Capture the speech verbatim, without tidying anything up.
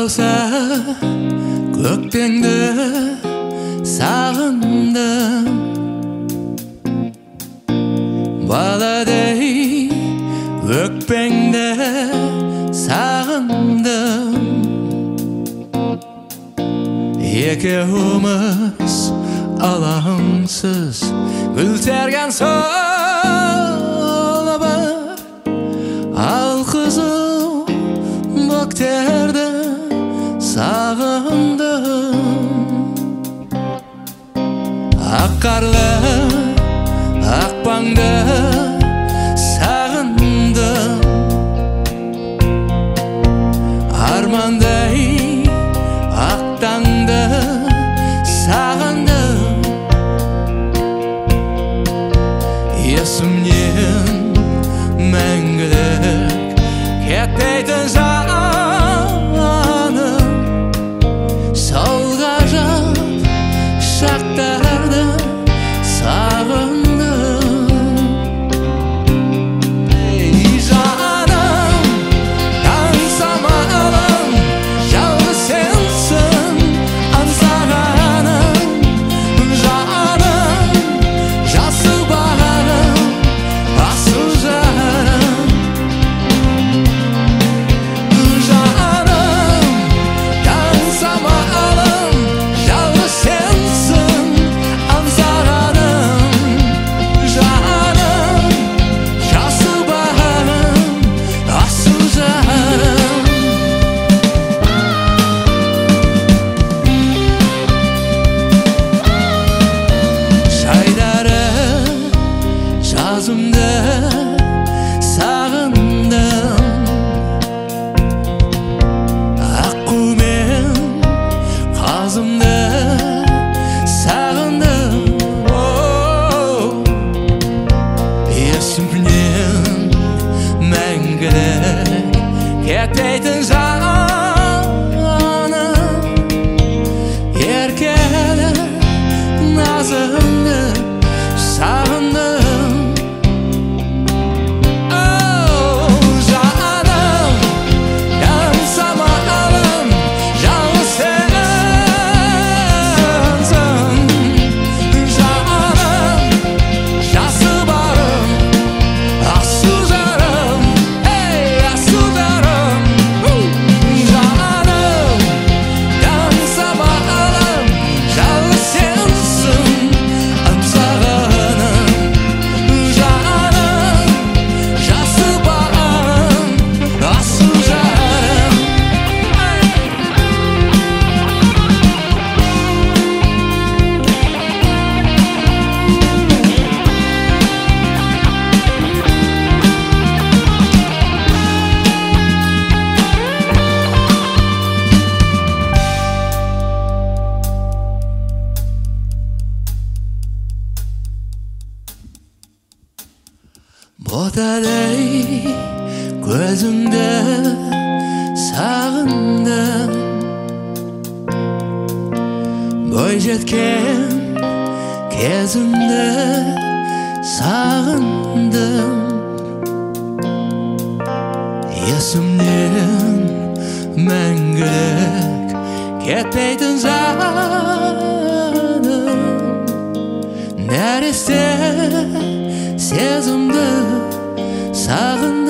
жауса көкпеңді сағындым, баладай өкпеңді сағындым. Екеуміз алаңсыз гүлтерген сол бір алқызыл бөктерді сағындым. Ақ қарлы ақпаңды сағындым, армандай ақ таңды сағындым. Есімнен мәңгілік кетпейтін жаным, сол ғажап шақтарды сағындым. Ей жаным, таң самалым, жалғыз сенсің аңсағаным. Жаным, жасыл бағым, асыл жарым. Жаным, таң самалым, жалғыз сенсің аңсағаным. Жаным, жасыл бағым, асыл жарым. Жайдары жазымды сағындым, аққу мен қазымды сағындым. Оу, есімнен мәңгілік кетпейтін жаным, еркелік назыңды сағындым. Оу, жаным, таң самалым, жалғыз сенсің. Жаным, жасыл бағым, асыл жарым. Ей, асыл жарым. Жаным, таң самалым, жалғыз сенсің аңсағаным. Жаным, жасыл бағым, асыл жарым. Ботадай көзіңді сағындым, бойжеткен кезімді сағындым. Есімнен мәңгілік кетпейтін жаным, нәресте сезімді сағындым.